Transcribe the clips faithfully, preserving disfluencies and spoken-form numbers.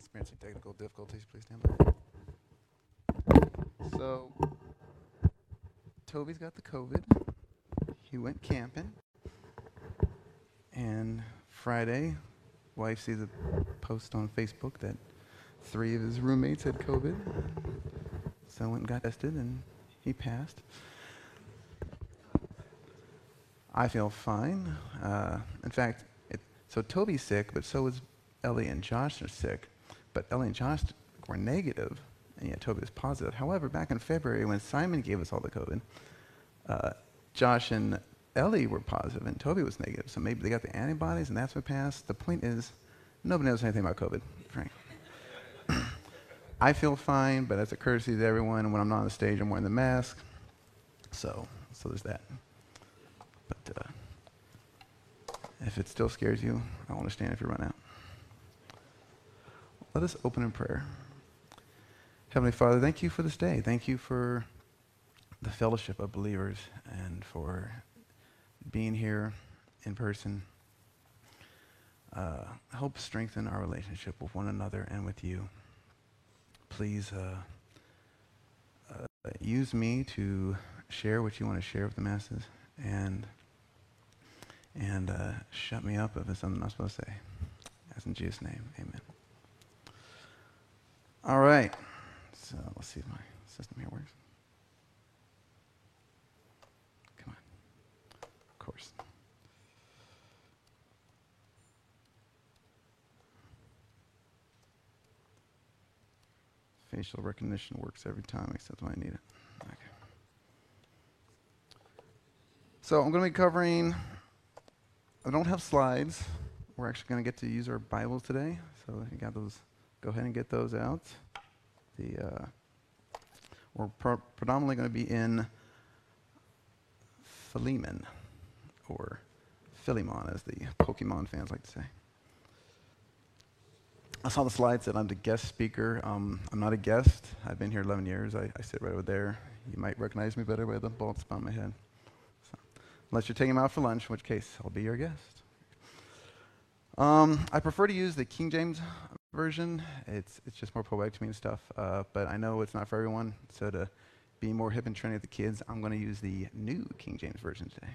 experiencing technical difficulties, please stand by. So, Toby's got the COVID. He went camping. And Friday, wife sees a post on Facebook that three of his roommates had COVID. So I went and got tested, and he passed. I feel fine. Uh, in fact, it, so Toby's sick, but so is Ellie and Josh are sick. But Ellie and Josh were negative, and yet Toby was positive. However, back in February, when Simon gave us all the COVID, uh, Josh and Ellie were positive, and Toby was negative. So maybe they got the antibodies, and that's what passed. The point is, nobody knows anything about COVID, Frank. I feel fine, but as a courtesy to everyone, when I'm not on the stage, I'm wearing the mask. So, so there's that. But uh, if it still scares you, I'll understand if you run out. Let us open in prayer. Heavenly Father, thank you for this day. Thank you for the fellowship of believers and for being here in person. Uh, help strengthen our relationship with one another and with you. Please uh, uh, use me to share what you want to share with the masses, and and uh, shut me up if it's something I'm not supposed to say. As in Jesus' name, amen. All right, so let's see if my system here works. Come on, of course. Facial recognition works every time except when I need it. Okay. So I'm going to be covering, I don't have slides. We're actually going to get to use our Bibles today. So if you got those, go ahead and get those out. The uh, We're pro- predominantly going to be in Philemon, or Philemon as the Pokemon fans like to say. I saw the slide said I'm the guest speaker. Um, I'm not a guest. I've been here eleven years. I, I sit right over there. You might recognize me better by the bald spot on my head. So, unless you're taking me out for lunch, in which case I'll be your guest. Um, I prefer to use the King James version. It's it's just more poetic to me and stuff. Uh, but I know it's not for everyone. So to be more hip and trendy with the kids, I'm going to use the new King James version today.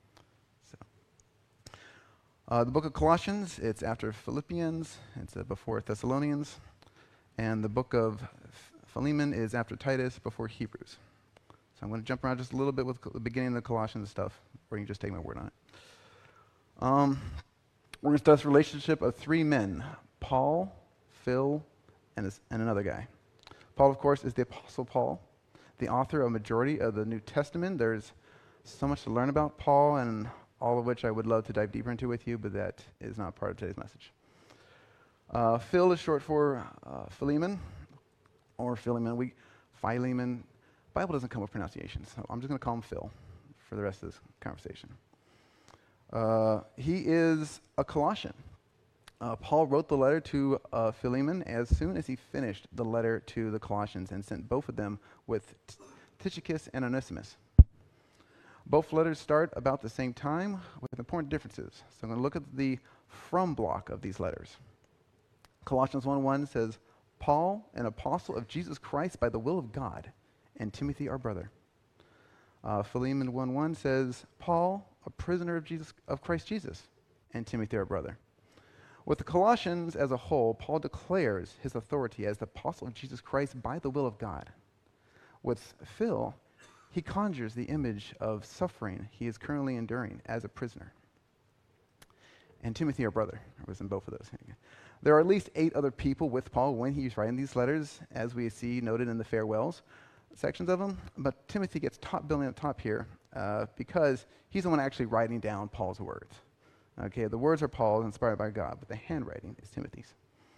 Uh, the book of Colossians, it's after Philippians, it's uh, before Thessalonians, and the book of Philemon is after Titus, before Hebrews. So I'm going to jump around just a little bit with the beginning of the Colossians stuff, or you can just take my word on it. Um, we're going to discuss the relationship of three men, Paul, Phil, and, his, and another guy. Paul, of course, is the Apostle Paul, the author of a majority of the New Testament. There's so much to learn about Paul, and all of which I would love to dive deeper into with you, but that is not part of today's message. Uh, Phil is short for uh, Philemon, or Philemon. We, Philemon. Bible doesn't come with pronunciations, so I'm just going to call him Phil for the rest of this conversation. Uh, he is a Colossian. Uh, Paul wrote the letter to uh, Philemon as soon as he finished the letter to the Colossians and sent both of them with T- Tychicus and Onesimus. Both letters start about the same time with important differences. So I'm going to look at the from block of these letters. Colossians one one says, Paul, an apostle of Jesus Christ by the will of God, and Timothy, our brother. Uh, Philemon one one says, Paul, a prisoner of Jesus, of Christ Jesus, and Timothy, our brother. With the Colossians as a whole, Paul declares his authority as the apostle of Jesus Christ by the will of God. With Phil, he conjures the image of suffering he is currently enduring as a prisoner. And Timothy, our brother, was in both of those. There are at least eight other people with Paul when he's writing these letters, as we see noted in the farewells sections of them. But Timothy gets top billing at the top here uh, because he's the one actually writing down Paul's words. Okay, the words are Paul's, inspired by God, but the handwriting is Timothy's.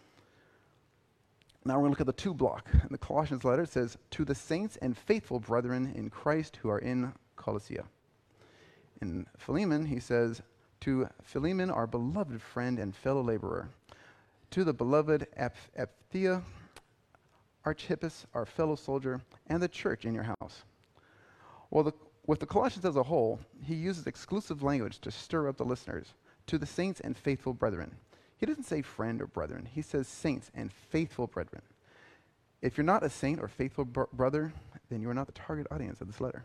Now we're going to look at the two block. In the Colossians letter, it says, to the saints and faithful brethren in Christ who are in Colossia. In Philemon, he says, to Philemon, our beloved friend and fellow laborer. To the beloved Ap- Apphia, Archippus, our fellow soldier, and the church in your house. Well, the, with the Colossians as a whole, he uses exclusive language to stir up the listeners. To the saints and faithful brethren. He doesn't say friend or brethren. He says saints and faithful brethren. If you're not a saint or faithful br- brother, then you are not the target audience of this letter.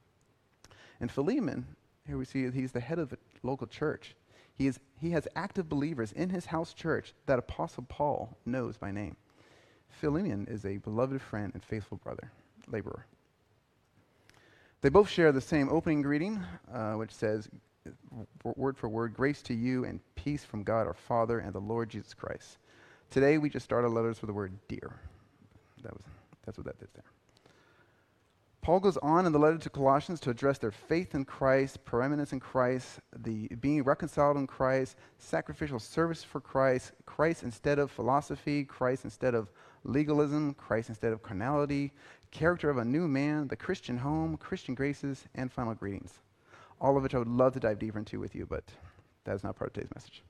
And Philemon, here we see he's the head of the local church. He, is, he has active believers in his house church that Apostle Paul knows by name. Philemon is a beloved friend and faithful brother, laborer. They both share the same opening greeting, uh, which says, word for word, grace to you and peace from God our Father and the Lord Jesus Christ. Today we just start our letters with the word dear. That was, that's what that is there. Paul goes on in the letter to Colossians to address their faith in Christ, preeminence in Christ, the being reconciled in Christ, sacrificial service for Christ, Christ instead of philosophy, Christ instead of legalism, Christ instead of carnality, character of a new man, the Christian home, Christian graces, and final greetings. All of which I would love to dive deeper into with you, but that is not part of today's message.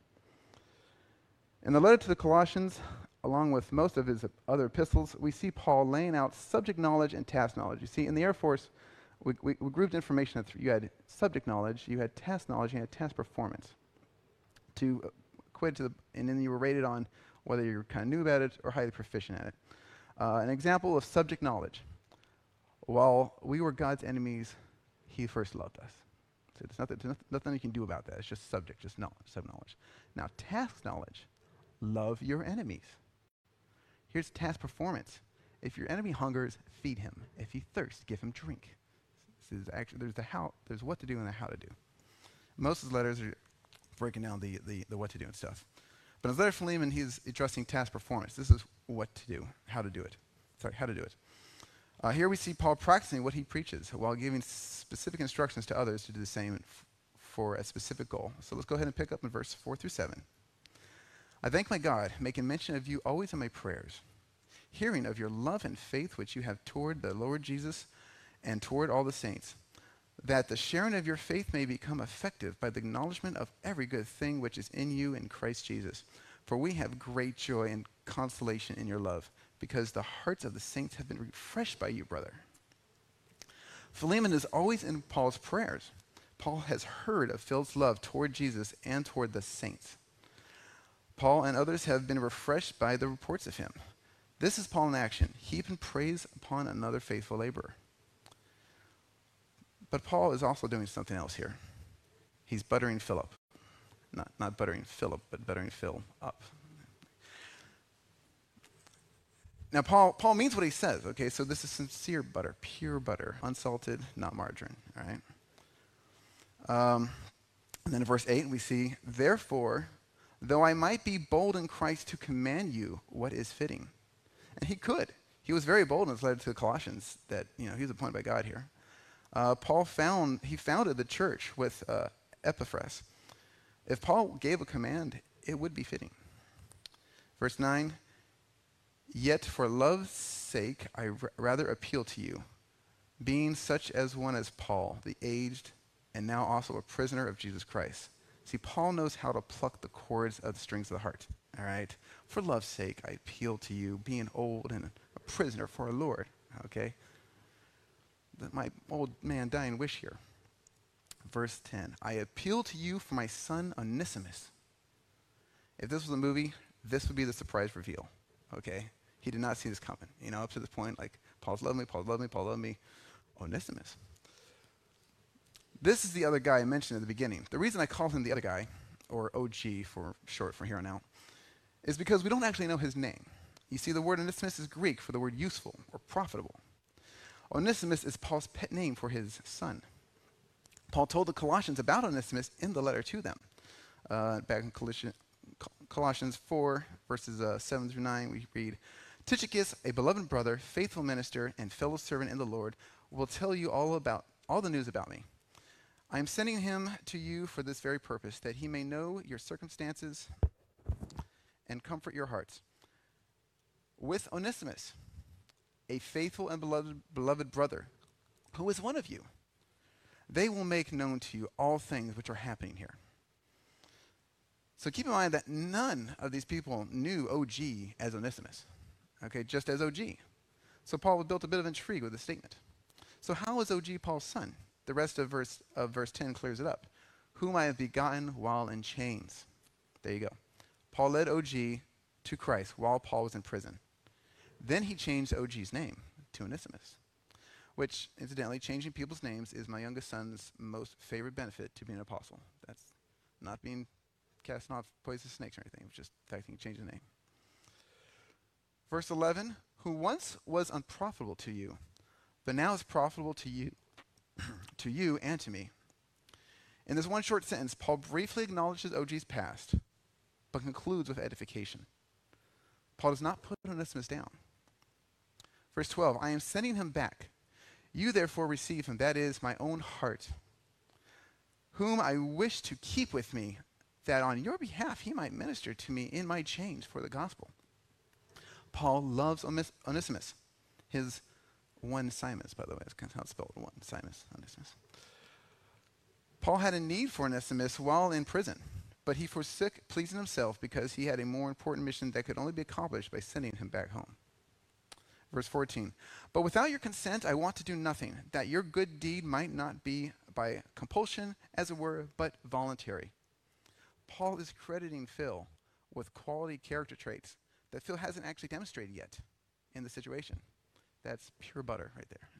In the letter to the Colossians, along with most of his other epistles, we see Paul laying out subject knowledge and task knowledge. You see, in the Air Force, we, we, we grouped information. You had subject knowledge, you had task knowledge, and you had task performance. To uh, equate to the, and then you were rated on whether you kind of knew about it or highly proficient at it. Uh, an example of subject knowledge. While we were God's enemies, he first loved us. So there's nothing, there's nothing you can do about that. It's just subject, just knowledge, sub-knowledge. Now, task knowledge. Love your enemies. Here's task performance. If your enemy hungers, feed him. If he thirsts, give him drink. This is actually, there's the how, there's what to do and the how to do. Most of his letters are breaking down the, the, the what to do and stuff. But in his letter to Philemon, he's addressing task performance. This is what to do, how to do it. Sorry, how to do it. Uh, here we see Paul practicing what he preaches while giving specific instructions to others to do the same f- for a specific goal. So let's go ahead and pick up in verse four through seven. I thank my God, making mention of you always in my prayers, hearing of your love and faith which you have toward the Lord Jesus and toward all the saints, that the sharing of your faith may become effective by the acknowledgement of every good thing which is in you in Christ Jesus. For we have great joy and consolation in your love, because the hearts of the saints have been refreshed by you, brother. Philemon is always in Paul's prayers. Paul has heard of Phil's love toward Jesus and toward the saints. Paul and others have been refreshed by the reports of him. This is Paul in action, heaping praise upon another faithful laborer. But Paul is also doing something else here. He's buttering Philip. Not, not buttering Philip, but buttering Phil up. Now, Paul, Paul means what he says, okay? So this is sincere butter, pure butter, unsalted, not margarine, all right? Um, and then in verse eight, we see, therefore, though I might be bold in Christ to command you what is fitting. And he could. He was very bold in his letter to the Colossians that, you know, he was appointed by God here. Uh, Paul found, he founded the church with uh, Epaphras. If Paul gave a command, it would be fitting. Verse nine, yet for love's sake I r- rather appeal to you, being such as one as Paul, the aged, and now also a prisoner of Jesus Christ. See, Paul knows how to pluck the cords of the strings of the heart, all right? For love's sake, I appeal to you, being old and a prisoner for our Lord, okay? The, my old man dying wish here. Verse ten, I appeal to you for my son Onesimus. If this was a movie, this would be the surprise reveal, okay? He did not see this coming. You know, up to this point, like, Paul's loved me, Paul's loved me, Paul loved me. Onesimus. This is the other guy I mentioned at the beginning. The reason I call him the other guy, or O G for short from here on out, is because we don't actually know his name. You see, the word Onesimus is Greek for the word useful or profitable. Onesimus is Paul's pet name for his son. Paul told the Colossians about Onesimus in the letter to them. Uh, back in Colossians four, verses uh, seven through nine, we read, Tychicus, a beloved brother, faithful minister, and fellow servant in the Lord, will tell you all about all the news about me. I am sending him to you for this very purpose, that he may know your circumstances and comfort your hearts. With Onesimus, a faithful and beloved, beloved brother, who is one of you, they will make known to you all things which are happening here. So keep in mind that none of these people knew O G as Onesimus, okay, just as O G. So Paul built a bit of intrigue with this statement. So how is O G Paul's son? The rest of verse, of verse ten clears it up. Whom I have begotten while in chains. There you go. Paul led O G to Christ while Paul was in prison. Then he changed O G's name to Onesimus, which, incidentally, changing people's names is my youngest son's most favorite benefit to being an apostle. That's not being casting off poisonous snakes or anything. It's just the fact that he can change the name. Verse eleven, who once was unprofitable to you, but now is profitable to you, to you and to me. In this one short sentence, Paul briefly acknowledges O G's past, but concludes with edification. Paul does not put Onesimus down. Verse twelve, I am sending him back. You therefore receive him, that is, my own heart, whom I wish to keep with me, that on your behalf he might minister to me in my chains for the gospel. Paul loves Onis- Onesimus, his one Simus, by the way. That's kind of how it's spelled, one Simus, Onesimus. Paul had a need for Onesimus while in prison, but he forsook pleasing himself because he had a more important mission that could only be accomplished by sending him back home. Verse fourteen, but without your consent I want to do nothing, that your good deed might not be by compulsion, as it were, but voluntary. Paul is crediting Phil with quality character traits that Phil hasn't actually demonstrated yet in the situation. That's pure butter right there.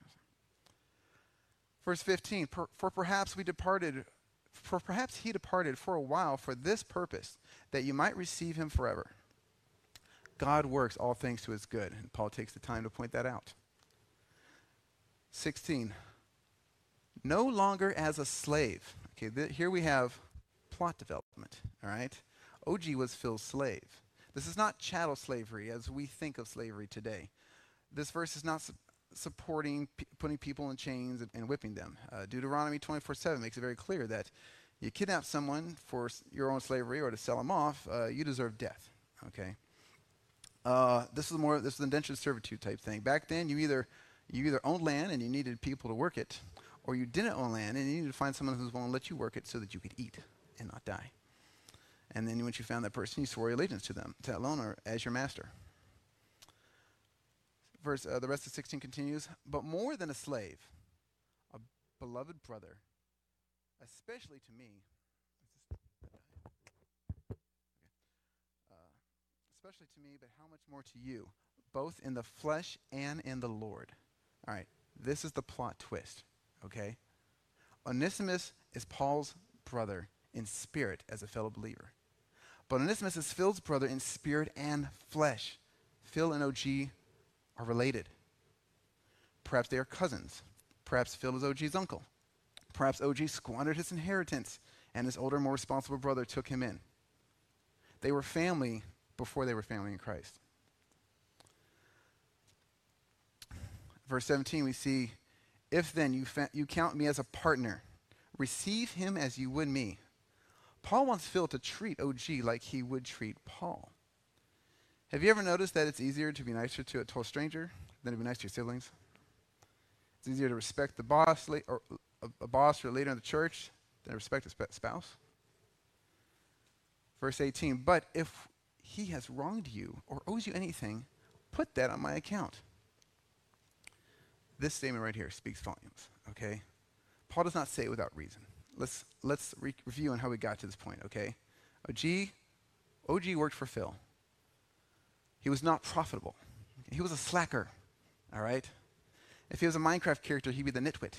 Verse fifteen, per, for perhaps we departed, for perhaps he departed for a while for this purpose, that you might receive him forever. God works all things to his good, and Paul takes the time to point that out. sixteen, no longer as a slave. Okay, th- here we have plot development, all right? O G was Phil's slave. This is not chattel slavery as we think of slavery today. This verse is not su- supporting p- putting people in chains and, and whipping them. Uh, Deuteronomy twenty-four seven makes it very clear that you kidnap someone for s- your own slavery or to sell them off, uh, you deserve death, okay? Uh, this is more this is an indentured servitude type thing. Back then, you either you either owned land and you needed people to work it, or you didn't own land and you needed to find someone who was willing to let you work it so that you could eat and not die. And then once you found that person, you swore allegiance to them, to that owner as your master. Verse uh, the rest of sixteen continues, but more than a slave, a beloved brother, especially to me. Especially to me, but how much more to you, both in the flesh and in the Lord. All right, this is the plot twist, okay? Onesimus is Paul's brother in spirit as a fellow believer. But Onesimus is Phil's brother in spirit and flesh. Phil and O G are related. Perhaps they are cousins. Perhaps Phil is O G's uncle. Perhaps O G squandered his inheritance and his older, more responsible brother took him in. They were family before they were family in Christ. Verse seventeen, we see, if then you, fa- you count me as a partner, receive him as you would me. Paul wants Phil to treat O G like he would treat Paul. Have you ever noticed that it's easier to be nicer to a total stranger than to be nice to your siblings? It's easier to respect the boss la- or a, a boss or a leader in the church than to respect a sp- spouse. Verse eighteen, but if he has wronged you or owes you anything, put that on my account. This statement right here speaks volumes, okay? Paul does not say it without reason. Let's let's re- review on how we got to this point, okay? O G, O G worked for Phil. He was not profitable. He was a slacker, all right? If he was a Minecraft character, he'd be the nitwit.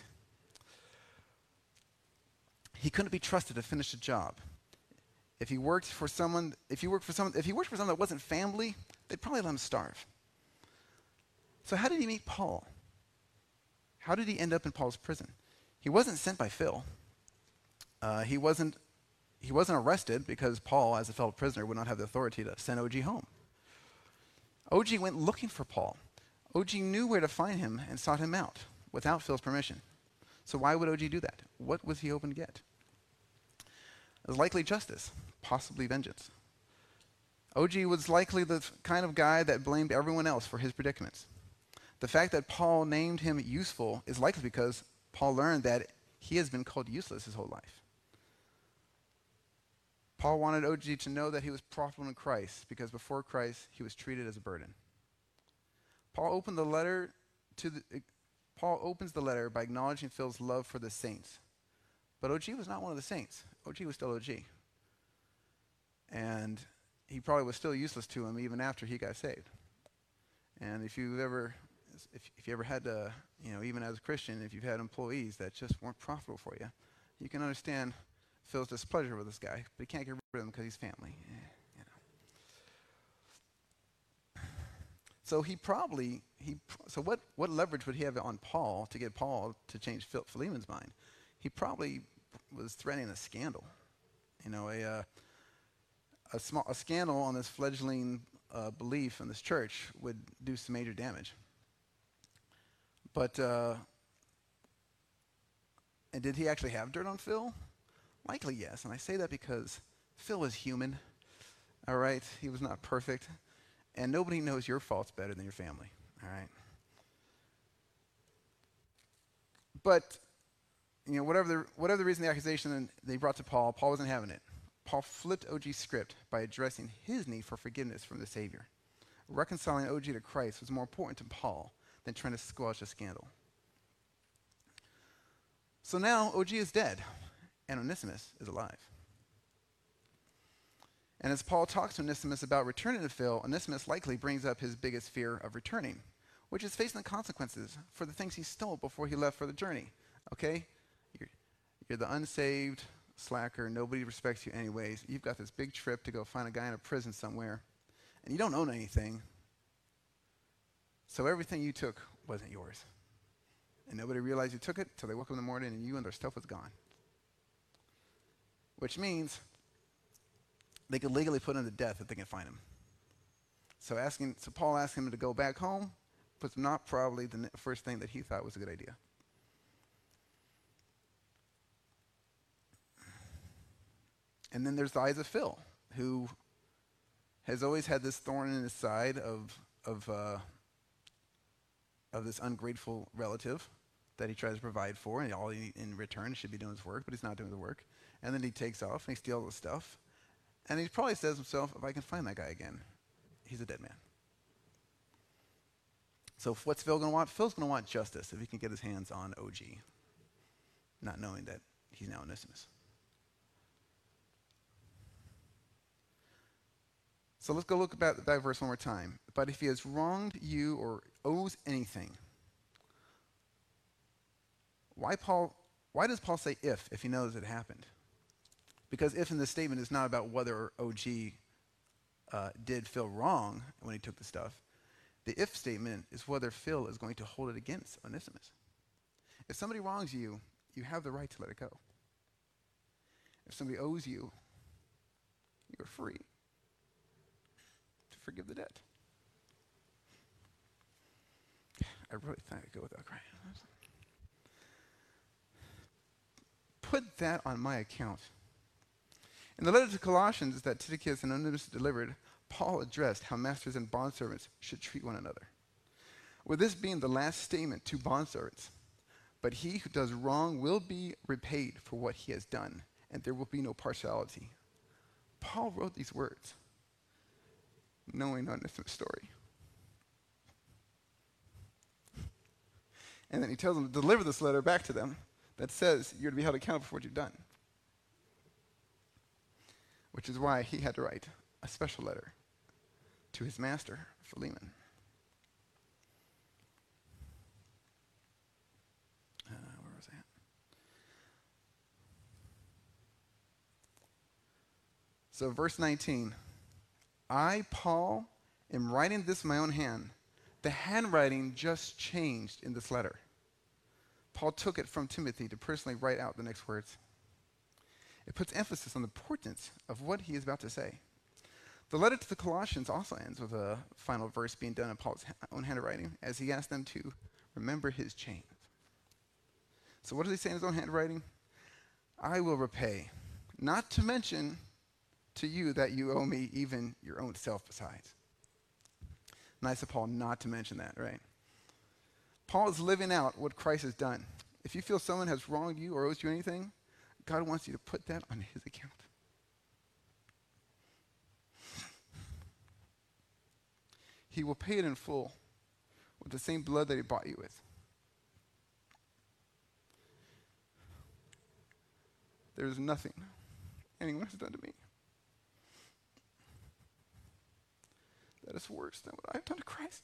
He couldn't be trusted to finish a job. If he worked for someone, if he worked for someone, if he worked for someone that wasn't family, they'd probably let him starve. So how did he meet Paul? How did he end up in Paul's prison? He wasn't sent by Phil. Uh, he wasn't he wasn't arrested because Paul, as a fellow prisoner, would not have the authority to send O G home. O G went looking for Paul. O G knew where to find him and sought him out without Phil's permission. So why would O G do that? What was he hoping to get? It was likely justice, possibly vengeance. O G was likely the kind of guy that blamed everyone else for his predicaments. The fact that Paul named him useful is likely because Paul learned that he has been called useless his whole life. Paul wanted O G to know that he was profitable in Christ because before Christ, he was treated as a burden. Paul opened the letter to the, uh, Paul opens the letter by acknowledging Phil's love for the saints. But O G was not one of the saints. O G was still O G. And he probably was still useless to him even after he got saved. And if you've ever, if, if you ever had to, you know, even as a Christian, if you've had employees that just weren't profitable for you, you can understand Phil's displeasure with this guy, but he can't get rid of him because he's family. Eh, you know. So he probably, he, so what, what leverage would he have on Paul to get Paul to change Phil, Philemon's mind? He probably was threatening a scandal. You know, a, uh, a, small, a scandal on this fledgling uh, belief in this church would do some major damage. But, uh, and did he actually have dirt on Phil? Likely yes, and I say that because Phil was human, all right? He was not perfect, and nobody knows your faults better than your family, all right? But, you know, whatever the, whatever the reason the accusation they brought to Paul, Paul wasn't having it. Paul flipped O G's script by addressing his need for forgiveness from the Savior. Reconciling O G to Christ was more important to Paul than trying to squash a scandal. So now O G is dead, and Onesimus is alive. And as Paul talks to Onesimus about returning to Phil, Onesimus likely brings up his biggest fear of returning, which is facing the consequences for the things he stole before he left for the journey. Okay? You're, you're the unsaved slacker. Nobody respects you anyways. You've got this big trip to go find a guy in a prison somewhere, and you don't own anything. So everything you took wasn't yours. And nobody realized you took it until they woke up in the morning and you and their stuff was gone. Which means they could legally put him to death if they can find him. So asking, so Paul asking him to go back home was not probably the n- first thing that he thought was a good idea. And then there's the eyes of Phil, who has always had this thorn in his side of of uh, of this ungrateful relative that he tries to provide for, and all he in return should be doing his work, but he's not doing the work. And then he takes off and he steals the stuff, and he probably says to himself, "If I can find that guy again, he's a dead man." So what's Phil going to want? Phil's going to want justice if he can get his hands on O G, not knowing that he's now Onesimus. So let's go look back that verse one more time. But if he has wronged you or owes anything, why Paul? Why does Paul say if, if he knows it happened? Because if in this statement is not about whether O G uh, did Phil wrong when he took the stuff. The if statement is whether Phil is going to hold it against Onesimus. If somebody wrongs you, you have the right to let it go. If somebody owes you, you're free to forgive the debt. I really thought I'd go without crying. Put that on my account. In the letter to Colossians that Tychicus and Onesimus delivered, Paul addressed how masters and bondservants should treat one another. With this being the last statement to bondservants, but he who does wrong will be repaid for what he has done, and there will be no partiality. Paul wrote these words, knowing Onesimus' story. And then he tells them to deliver this letter back to them that says you're to be held accountable for what you've done. Which is why he had to write a special letter to his master, Philemon. Uh, where was I at? So verse nineteen, I, Paul, am writing this in my own hand. The handwriting just changed in this letter. Paul took it from Timothy to personally write out the next words. It puts emphasis on the importance of what he is about to say. The letter to the Colossians also ends with a final verse being done in Paul's own handwriting as he asks them to remember his chains. So what does he say in his own handwriting? I will repay, not to mention to you that you owe me even your own self besides. Nice of Paul not to mention that, right? Paul is living out what Christ has done. If you feel someone has wronged you or owes you anything, God wants you to put that on his account. He will pay it in full with the same blood that he bought you with. There is nothing anyone has done to me that is worse than what I've done to Christ.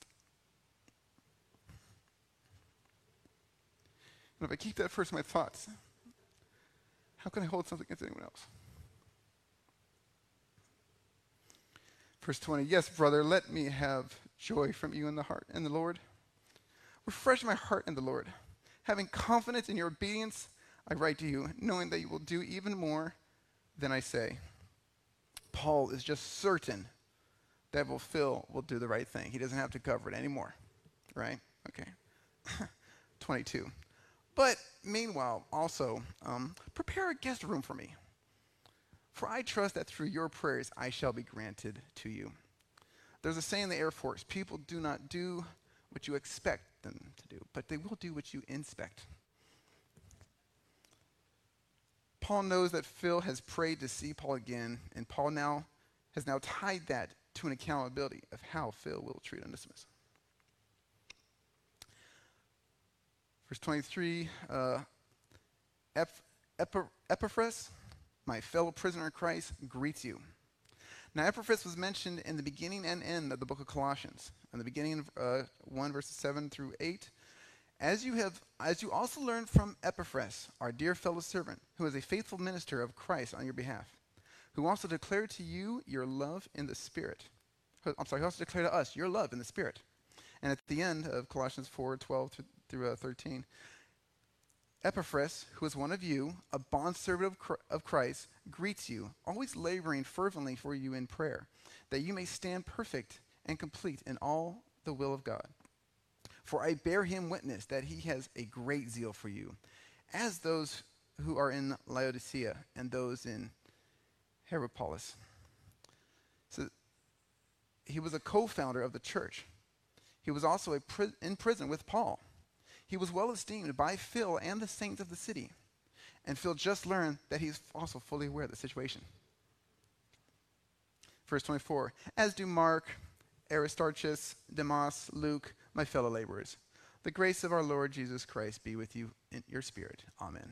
And if I keep that first in my thoughts, how can I hold something against anyone else? Verse twenty, yes, brother, let me have joy from you in the heart in the Lord. Refresh my heart in the Lord. Having confidence in your obedience, I write to you, knowing that you will do even more than I say. Paul is just certain that Phil will do the right thing. He doesn't have to cover it anymore, right? Okay. twenty-two. But meanwhile, also, um, prepare a guest room for me. For I trust that through your prayers I shall be granted to you. There's a saying in the Air Force, people do not do what you expect them to do, but they will do what you inspect. Paul knows that Phil has prayed to see Paul again, and Paul now has now tied that to an accountability of how Phil will treat Onesimus. Verse twenty-three, uh, Ep- Ep- Epaphras, my fellow prisoner in Christ, greets you. Now Epaphras was mentioned in the beginning and end of the book of Colossians. In the beginning of uh, one, verses seven through eight. As you have, as you also learned from Epaphras, our dear fellow servant, who is a faithful minister of Christ on your behalf, who also declared to you your love in the Spirit. I'm sorry, who also declared to us your love in the Spirit. And at the end of Colossians four, twelve through uh, thirteen, Epaphras, who is one of you, a bondservant of, of Christ, greets you, always laboring fervently for you in prayer, that you may stand perfect and complete in all the will of God. For I bear him witness that he has a great zeal for you, as those who are in Laodicea and those in Hierapolis. So he was a co-founder of the church. He was also a pri- in prison with Paul. He was well esteemed by Phil and the saints of the city. And Phil just learned that he's also fully aware of the situation. Verse twenty-four, as do Mark, Aristarchus, Demas, Luke, my fellow laborers. The grace of our Lord Jesus Christ be with you in your spirit. Amen.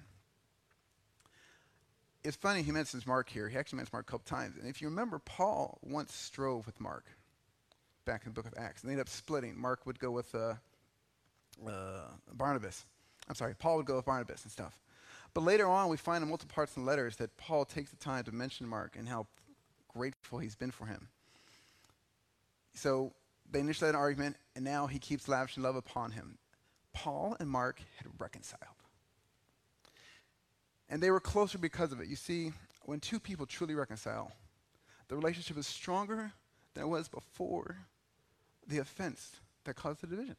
It's funny he mentions Mark here. He actually mentions Mark a couple times. And if you remember, Paul once strove with Mark back in the book of Acts. And they ended up splitting. Mark would go with uh, uh, Barnabas. I'm sorry, Paul would go with Barnabas and stuff. But later on, we find in multiple parts in the letters that Paul takes the time to mention Mark and how grateful he's been for him. So they initially had an argument, and now he keeps lavishing love upon him. Paul and Mark had reconciled. And they were closer because of it. You see, when two people truly reconcile, the relationship is stronger than it was before the offense that caused the division.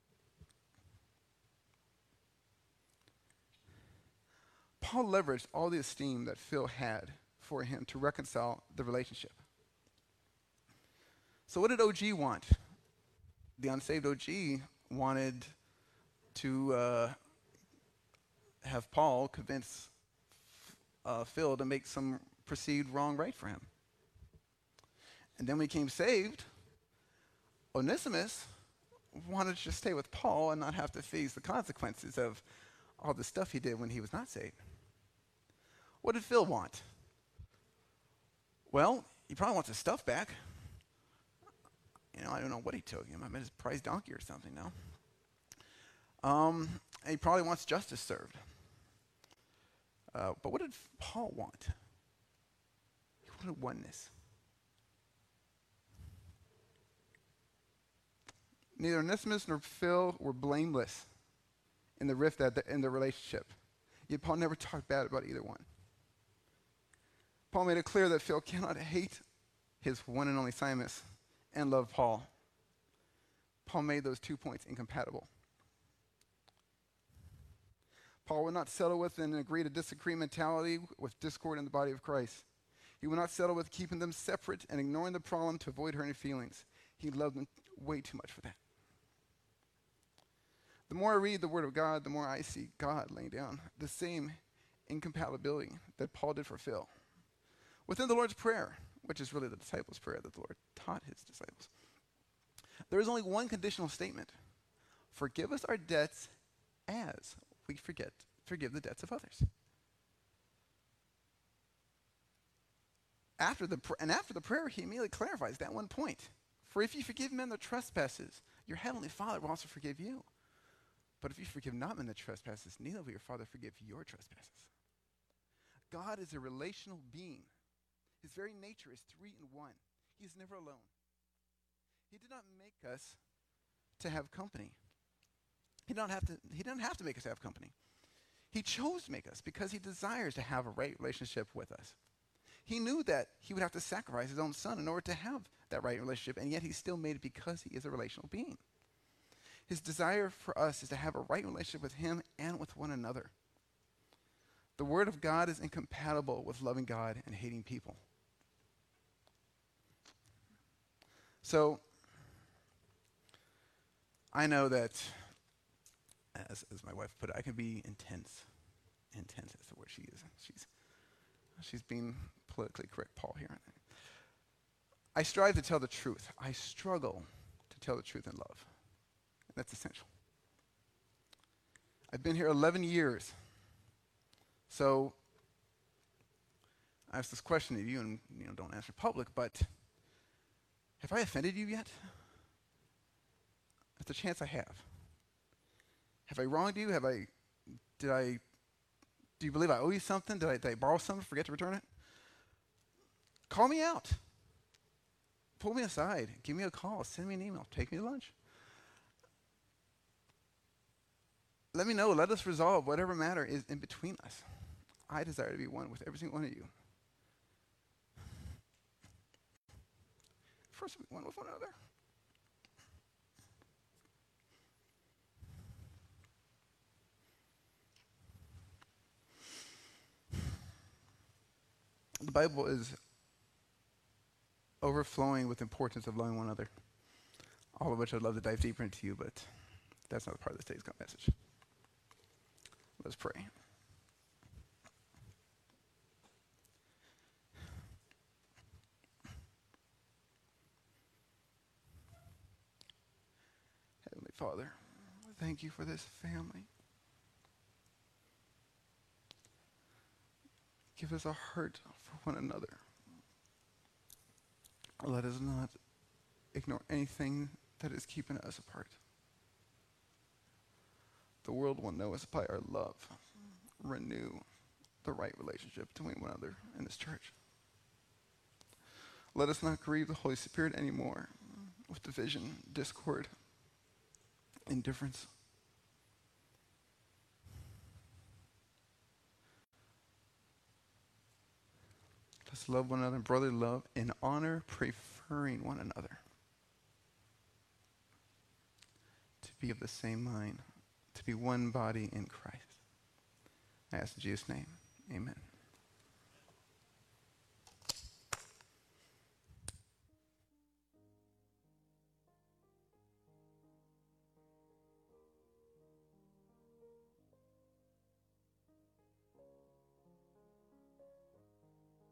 Paul leveraged all the esteem that Phil had for him to reconcile the relationship. So what did O G want? The unsaved O G wanted to uh, have Paul convince uh, Phil to make some perceived wrong right for him. And then when he became saved, Onesimus wanted to just stay with Paul and not have to face the consequences of all the stuff he did when he was not saved. What did Phil want? Well, he probably wants his stuff back. You know, I don't know what he took him. I mean, his prize donkey or something, no? Um, and he probably wants justice served. Uh, but what did Paul want? He wanted oneness. Neither Onesimus nor Phil were blameless in the rift that the, in the relationship. Yet Paul never talked bad about either one. Paul made it clear that Phil cannot hate his one and only Simus and love Paul. Paul made those two points incompatible. Paul would not settle with an agree to disagree mentality with discord in the body of Christ. He would not settle with keeping them separate and ignoring the problem to avoid hurting feelings. He loved them way too much for that. The more I read the Word of God, the more I see God laying down the same incompatibility that Paul did for Phil. Within the Lord's Prayer, which is really the disciples' prayer that the Lord taught his disciples, there is only one conditional statement. Forgive us our debts as we forget, forgive the debts of others. After the pr- and after the prayer, he immediately clarifies that one point. For if you forgive men their trespasses, your heavenly Father will also forgive you. But if you forgive not men their trespasses, neither will your Father forgive your trespasses. God is a relational being. His very nature is three in one. He is never alone. He did not make us to have company. He don't have to, he doesn't have to make us have company. He chose to make us because he desires to have a right relationship with us. He knew that he would have to sacrifice his own son in order to have that right relationship, and yet he still made it because he is a relational being. His desire for us is to have a right relationship with him and with one another. The word of God is incompatible with loving God and hating people. So, I know that, as, as my wife put it, I can be intense. Intense is the word she uses. She's, she's being politically correct, Paul, here. I strive to tell the truth. I struggle to tell the truth in love. And that's essential. I've been here eleven years. So, I ask this question to you, and you know, don't answer in public, but have I offended you yet? There's a chance I have. Have I wronged you? Have I, did I, do you believe I owe you something? Did I, did I borrow something, forget to return it? Call me out. Pull me aside. Give me a call. Send me an email. Take me to lunch. Let me know. Let us resolve whatever matter is in between us. I desire to be one with every single one of you. First, be one with one another. The Bible is overflowing with the importance of loving one another, all of which I'd love to dive deeper into you, but that's not part of today's message. Let's pray. Heavenly Father, thank you for this family. Give us a heart for one another. Let us not ignore anything that is keeping us apart. The world will know us by our love. Renew the right relationship between one another in this church. Let us not grieve the Holy Spirit anymore with division, discord, indifference. Let's love one another in brotherly love, in honor, preferring one another. To be of the same mind, to be one body in Christ. I ask in Jesus' name, amen.